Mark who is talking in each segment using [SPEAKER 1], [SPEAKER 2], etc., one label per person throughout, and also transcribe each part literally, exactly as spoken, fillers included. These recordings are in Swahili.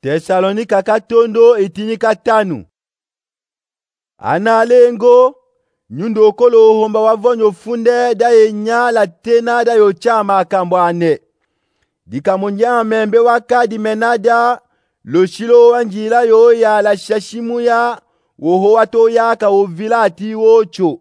[SPEAKER 1] Tesalonika katondo itini katanu. Analengo nyundo okolo homba wavonyo funde da yenyala tena da yochama akambwane. Dikamonja membe wakadi menada loshilo wanjila yo ya la shashimuya woho wato yaka ovilati wocho.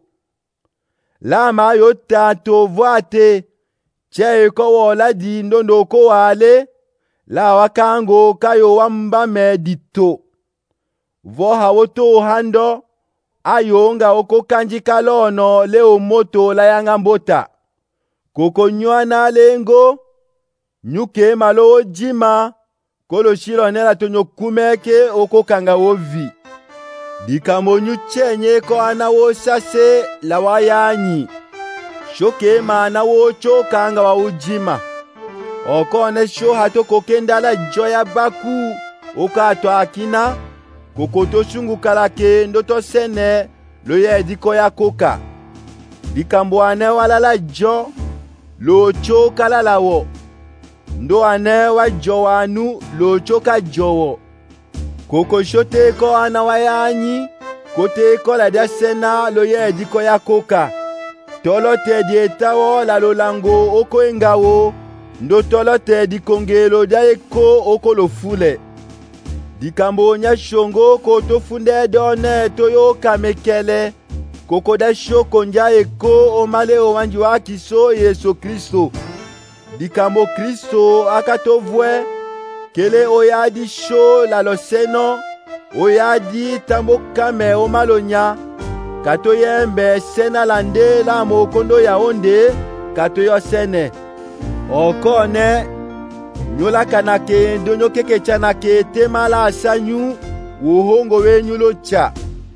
[SPEAKER 1] Lama yotato vwate che eko wola di ndondo ko wale la wakango kayo wamba medito. Voha woto hando ayonga oko kanji kalono leo moto la yangambota. Koko nywana lengo nyuke malo jima kolo shilo nela tonyo kumeke oko kanga wovi. Dikamo nyuchenye ko anawo sase la wayanyi. Shoke mana wo chokanga wa ujima. Okone sho hato kokendala joya baku okato akina kokoto shungu kalake ndoto sene loye diko ya koka. Dikambo ane walala jo lo choka lalawo. Ndo ane wa joanu lo choka jowo. Koko shote ko anawayanyi kote ko la dia sena loye diko ya koka. Tolo te dietawo la lolango oko engawo. Ndo tolo te di kongelo da eko oko lo fule. Dikambo nya shongo koto funde done toyo kamekele. Koko da shoko nja eko omale owanji wa kiso Yesu Kristo. Dikambo Kristo akatovwe. Kele oyadi sho la loseno. Oyadi tambo kame omalonya. Kato yembe sena lande la mokondo ya onde. Kato yo sene. Okone nyola kanake donyo keke chanake temala asanyu uhongo wenyu locha.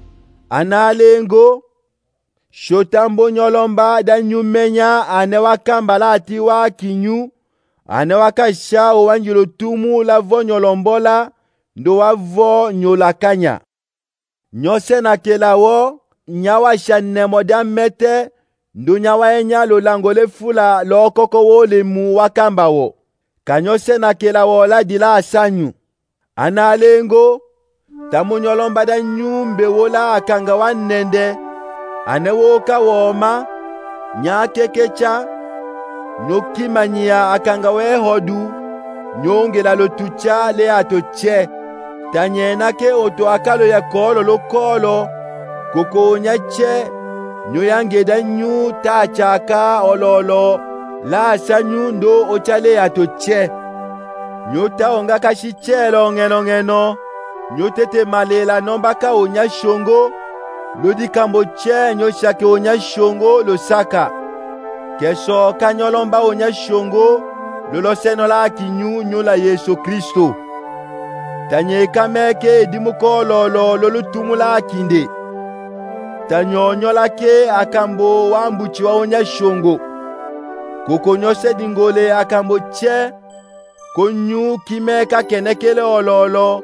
[SPEAKER 1] Analengo shotambo nyolomba danyu menya anewakamba lati wa kinyu anewakasha owanjilo tumu lavo nyolombola ndo wavo nyolakanya. Nyose na kelawo nyawasha nemoda mete ndo nyawaenya lolangole fula lokoko wole mu wakamba wo. Kanyose na kela wola dila asanyu. Analengo tamunyolomba da nyumbe wola akanga wanende. Anewoka woma nyakekecha nyokimanyia akanga wehodu nyongela lotucha le atoche. Tanyenake oto akalo ya kolo lokolo koko nyache nyoyange danyu ta chaka ololo la sanyu ndo ochale atoche. Nyota onga kashichelo ngeno ngeno nyotete malela nombaka onya shongo lodi kambo che nyoshake onya shongo lo saka. Kesho kanyolomba onya shongo lolo seno la kinyu nyola Yesu Kristo. Tanye kameke edimuko lolo lolo tumula kinde. Tanyonyola ke akambo wambuchi wa onya shongo. Koko nyose dingole akambo che konyu kimeka kenekele ololo.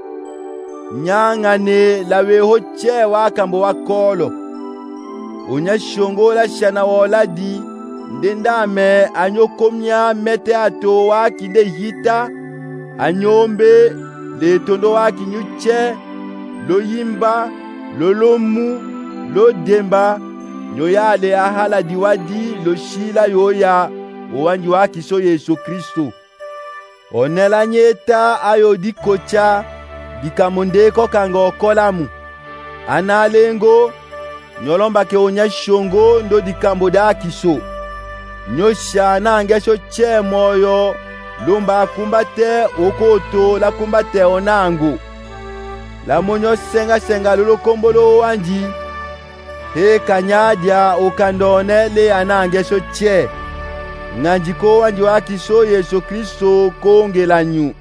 [SPEAKER 1] Nyangane lawe hoche wa akambo wakolo. Onya shongo la shana wola di ndendame anyokomya mete ato wakide hita anyombe le tondo wakinyuche lo yimba lolomu lo demba nyoyale ahala diwadi lo shila yoya owanji wa kiso Yesu Kristo. Onela nyeta ayo dikocha dikamonde ko kango kolamu. Analengo nyolomba ke onya shongo ndo dikambo da kiso. Nyosha na ngesho che moyo lumba kumbate okoto la kumbate onangu. La monyo senga senga lolo kombolo wanji. He kanyadia okandone le anangesho che. Nganjiko wanji wa kiso Yesu Kristo kongelanyu.